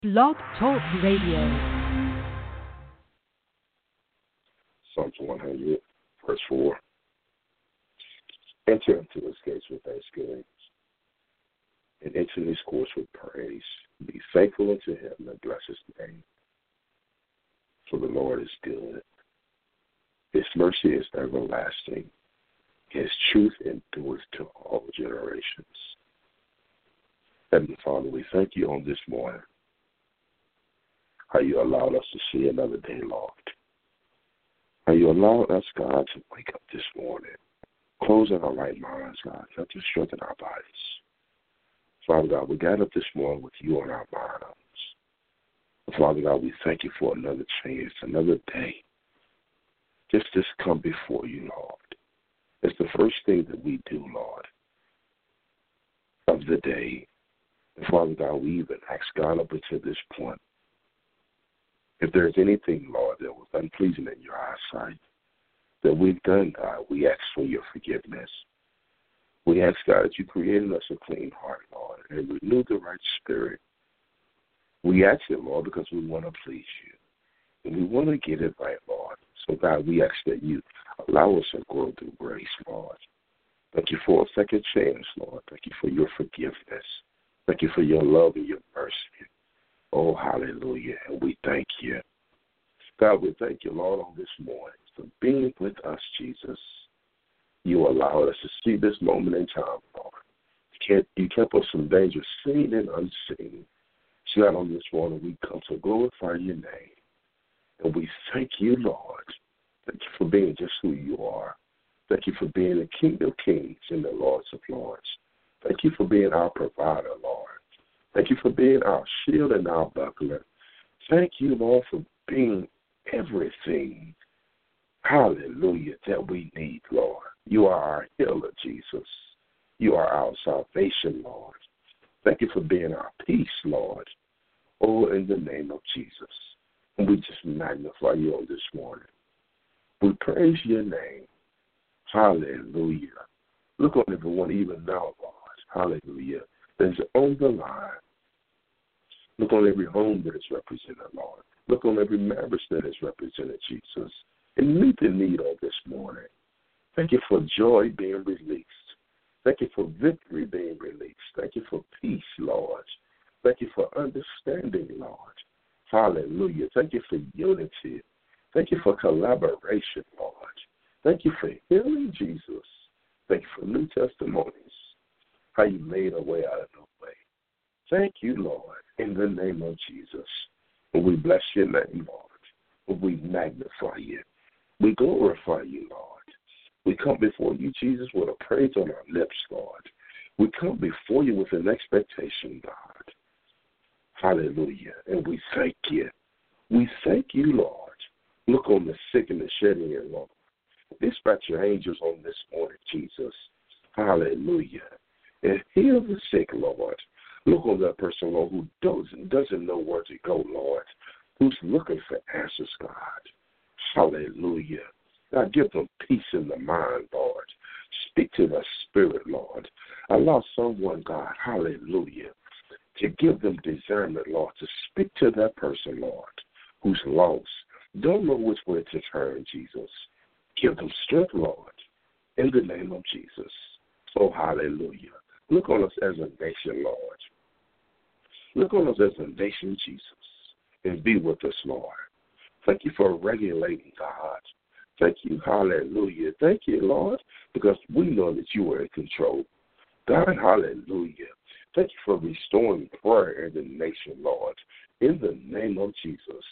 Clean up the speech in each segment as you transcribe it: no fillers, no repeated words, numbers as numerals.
Blog Talk Radio. Psalms 100, verse 4. Enter into his gates with thanksgiving, and into his courts with praise. Be thankful unto him and bless his name. For the Lord is good. His mercy is everlasting. His truth endures to all generations. Heavenly Father, we thank you on this morning. How you allowed us to see another day, Lord. How you allowed us, God, to wake up this morning, closing our right minds, God, help to strengthen our bodies. Father God, we got up this morning with you on our minds. Father God, we thank you for another chance, another day. Just come before you, Lord. It's the first thing that we do, Lord, of the day. And Father God, we even ask God up until this point, if there's anything, Lord, that was unpleasing in your eyesight that we've done, God, we ask for your forgiveness. We ask, God, that you created us a clean heart, Lord, and renew the right spirit. We ask it, Lord, because we want to please you. And we want to get it right, Lord. So, God, we ask that you allow us to grow through grace, Lord. Thank you for a second chance, Lord. Thank you for your forgiveness. Thank you for your love and your mercy. Oh, hallelujah. And we thank you. God, we thank you, Lord, on this morning for being with us, Jesus. You allowed us to see this moment in time, Lord. You kept us from danger, seen and unseen. So God, on this morning, we come to glorify your name. And we thank you, Lord. Thank you for being just who you are. Thank you for being the King of kings and the Lord of lords. Thank you for being our provider, Lord. Thank you for being our shield and our buckler. Thank you, Lord, for being everything, hallelujah, that we need, Lord. You are our healer, Jesus. You are our salvation, Lord. Thank you for being our peace, Lord. Oh, in the name of Jesus. And we just magnify you on this morning. We praise your name. Hallelujah. Look on everyone even now, Lord. Hallelujah. That's on the line. Look on every home that is represented, Lord. Look on every marriage that is represented, Jesus. And meet the need on this morning. Thank you for joy being released. Thank you for victory being released. Thank you for peace, Lord. Thank you for understanding, Lord. Hallelujah. Thank you for unity. Thank you for collaboration, Lord. Thank you for healing, Jesus. Thank you for new testimonies. How you made a way out of no way. Thank you, Lord, in the name of Jesus. And we bless your name, Lord. And we magnify you. We glorify you, Lord. We come before you, Jesus, with a praise on our lips, Lord. We come before you with an expectation, God. Hallelujah. And we thank you. We thank you, Lord. Look on the sick and the shedding here, Lord. Dispatch your angels on this morning, Jesus. Hallelujah. And heal the sick, Lord. Look on that person, Lord, who doesn't know where to go, Lord, who's looking for answers, God. Hallelujah. God, give them peace in the mind, Lord. Speak to their spirit, Lord. Allow someone, God, hallelujah, to give them discernment, Lord, to speak to that person, Lord, who's lost. Don't know which way to turn, Jesus. Give them strength, Lord, in the name of Jesus. Oh, hallelujah. Look on us as a nation, Lord. Look on us as a nation, Jesus, and be with us, Lord. Thank you for regulating, God. Thank you, hallelujah. Thank you, Lord, because we know that you are in control. God, hallelujah. Thank you for restoring prayer in the nation, Lord, in the name of Jesus.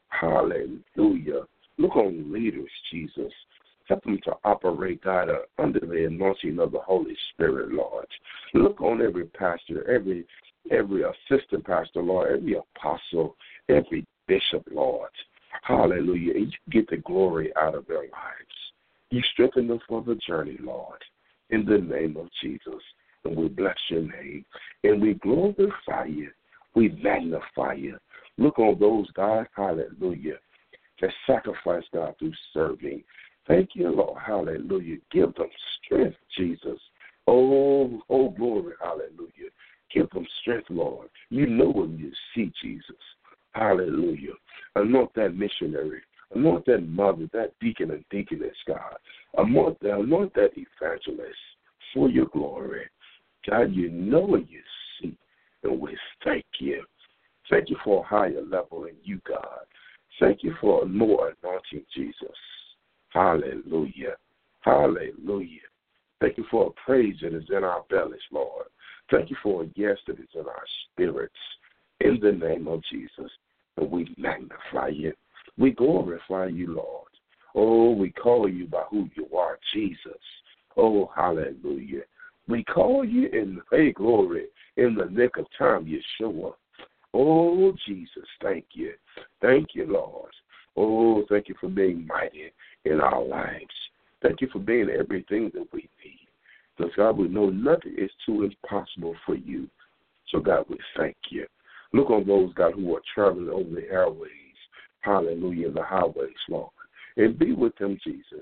Hallelujah. Look on leaders, Jesus. Help them to operate, God, under the anointing of the Holy Spirit, Lord. Look on every pastor, every assistant pastor, Lord, every apostle, every bishop, Lord. Hallelujah. And you get the glory out of their lives. You strengthen them for the journey, Lord, in the name of Jesus. And we bless your name. And we glorify you. We magnify you. Look on those, God, hallelujah, that sacrifice, God, through serving. Thank you, Lord. Hallelujah. Give them strength, Jesus. Oh, glory. Hallelujah. Give them strength, Lord. You know when you see Jesus. Hallelujah. Anoint that missionary. Anoint that mother, that deacon and deaconess, God. Anoint that evangelist for your glory. God, you know what you see, and we thank you. Thank you for a higher level in you, God. Thank you for more anointing, Jesus. Hallelujah. Hallelujah. Thank you for a praise that is in our bellies, Lord. Thank you for a yes that is in our spirits. In the name of Jesus. And we magnify you. We glorify you, Lord. Oh, we call you by who you are, Jesus. Oh, hallelujah. We call you in, hey, glory, in the nick of time, Yeshua. Oh, Jesus, thank you. Thank you, Lord. Oh, thank you for being mighty in our lives. Thank you for being everything that we need. Because, God, we know nothing is too impossible for you. So, God, we thank you. Look on those, God, who are traveling over the airways. Hallelujah, the highways, Lord. And be with them, Jesus.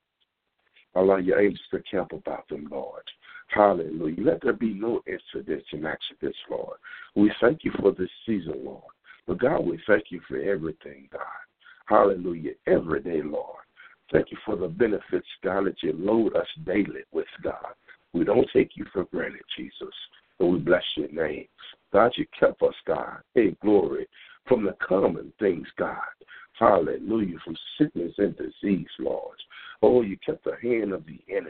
Allow your angels to camp about them, Lord. Hallelujah. Let there be no incidents and accidents, Lord. We thank you for this season, Lord. But, God, we thank you for everything, God. Hallelujah. Every day, Lord. Thank you for the benefits, God, that you load us daily with, God. We don't take you for granted, Jesus. And we bless your name. God, you kept us, God. Hey, glory. From the common things, God. Hallelujah. From sickness and disease, Lord. Oh, you kept the hand of the enemy.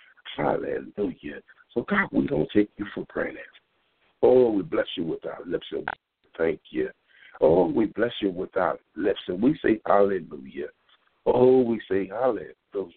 Hallelujah. So, God, we don't take you for granted. Oh, we bless you with our lips and thank you. Oh, we bless you with our lips and we say hallelujah. Oh, we say hallelujah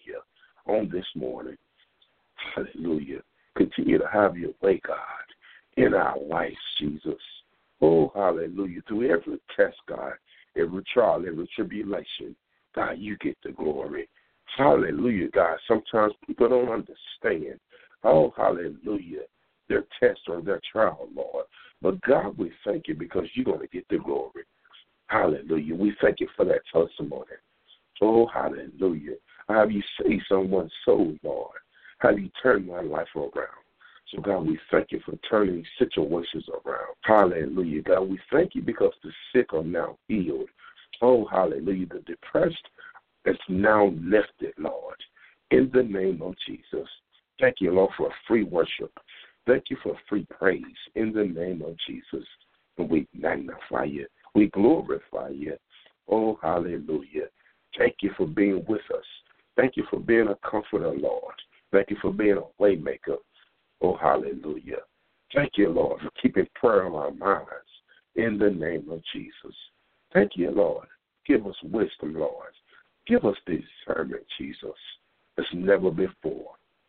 on this morning. Hallelujah. Continue to have your way, God, in our lives, Jesus. Oh, hallelujah. Through every test, God, every trial, every tribulation, God, you get the glory. Hallelujah, God. Sometimes people don't understand. Oh, hallelujah. Their test or their trial, Lord. But, God, we thank you because you're going to get the glory. Hallelujah. We thank you for that testimony. Oh, hallelujah. Have you saved someone's soul, Lord? Have you turned my life around? So, God, we thank you for turning situations around. Hallelujah, God. We thank you because the sick are now healed. Oh, hallelujah. The depressed is now lifted, Lord, in the name of Jesus. Thank you, Lord, for free worship. Thank you for free praise in the name of Jesus. And we magnify you. We glorify you. Oh, hallelujah. Thank you for being with us. Thank you for being a comforter, Lord. Thank you for being a way maker. Oh, hallelujah. Thank you, Lord, for keeping prayer on our minds in the name of Jesus. Thank you, Lord. Give us wisdom, Lord. Give us discernment, Jesus, as never before.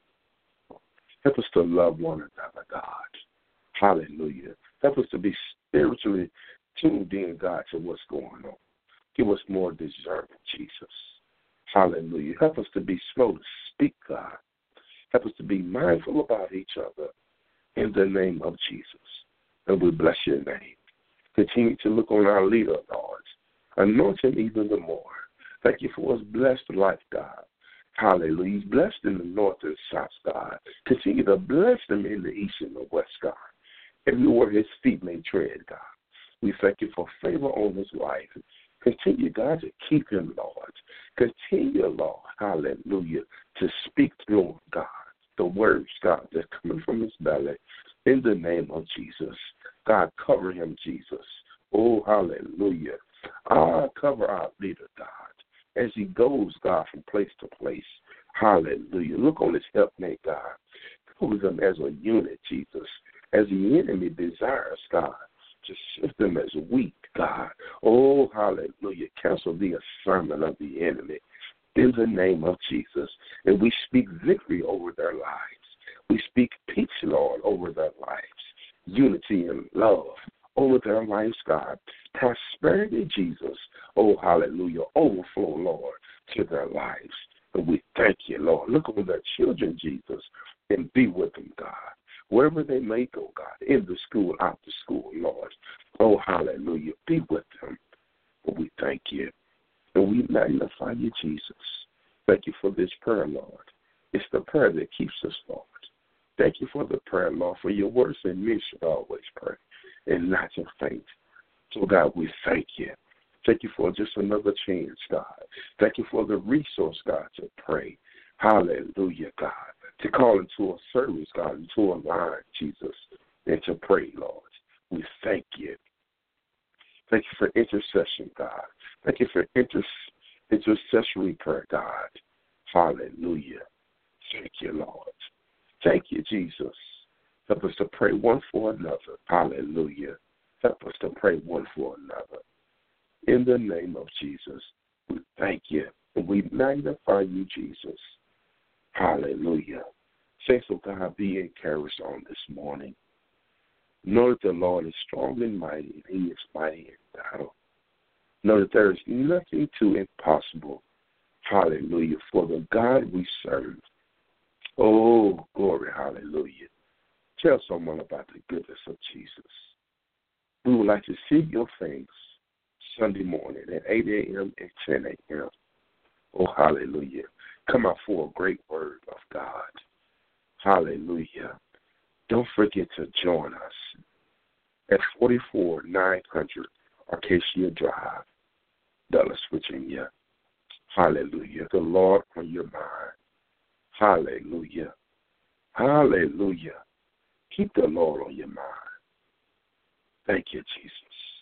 Help us to love one another, God. Hallelujah. Help us to be spiritually tuned in, God, to what's going on. Give us more discernment, Jesus. Hallelujah. Help us to be slow to speak, God. Help us to be mindful about each other in the name of Jesus. And we bless your name. Continue to look on our leader, Lord. Anoint him even the more. Thank you for his blessed life, God. Hallelujah. He's blessed in the north and south, God. Continue to bless him in the east and the west, God. Everywhere his feet may tread, God. We thank you for favor on his life. Continue, God, to keep him, Lord. Continue, Lord, hallelujah, to speak through him, God, the words, God, that's coming from his belly. In the name of Jesus. God, cover him, Jesus. Oh, hallelujah. Cover our leader, God, as he goes, God, from place to place. Hallelujah. Look on his helpmate, God. Cover them as a unit, Jesus, as the enemy desires, God, to shift them as weak, God. Oh, hallelujah. Cancel the assignment of the enemy in the name of Jesus. And we speak victory over their lives. We speak peace, Lord, over their lives. Unity and love over their lives, God. Prosperity, Jesus. Oh, hallelujah. Overflow, Lord, to their lives. And we thank you, Lord. Look on their children, Jesus, and be with them, God. Wherever they may go, God, in the school, out the school, Lord. Oh, hallelujah. Be with them. And we thank you. And we magnify you, Jesus. Thank you for this prayer, Lord. It's the prayer that keeps us, Lord. Thank you for the prayer, Lord, for your words and men should always and not to faint. So, God, we thank you. Thank you for just another chance, God. Thank you for the resource, God, to pray. Hallelujah, God. To call into a service, God, into a line, Jesus, and to pray, Lord. We thank you. Thank you for intercession, God. Thank you for intercessory prayer, God. Hallelujah. Thank you, Lord. Thank you, Jesus. Help us to pray one for another. Hallelujah. Help us to pray one for another. In the name of Jesus, we thank you and we magnify you, Jesus. Hallelujah. Saints of God, be encouraged on this morning. Know that the Lord is strong and mighty, and he is mighty in battle. Know that there is nothing too impossible. Hallelujah. For the God we serve. Oh, glory, hallelujah. Tell someone about the goodness of Jesus. We would like to see your face Sunday morning at 8 a.m. and 10 a.m. Oh, hallelujah. Come out for a great word of God. Hallelujah. Don't forget to join us at 44900 Acacia Drive, Dulles, Virginia. Hallelujah. The Lord on your mind. Hallelujah. Hallelujah. Keep the Lord on your mind. Thank you, Jesus.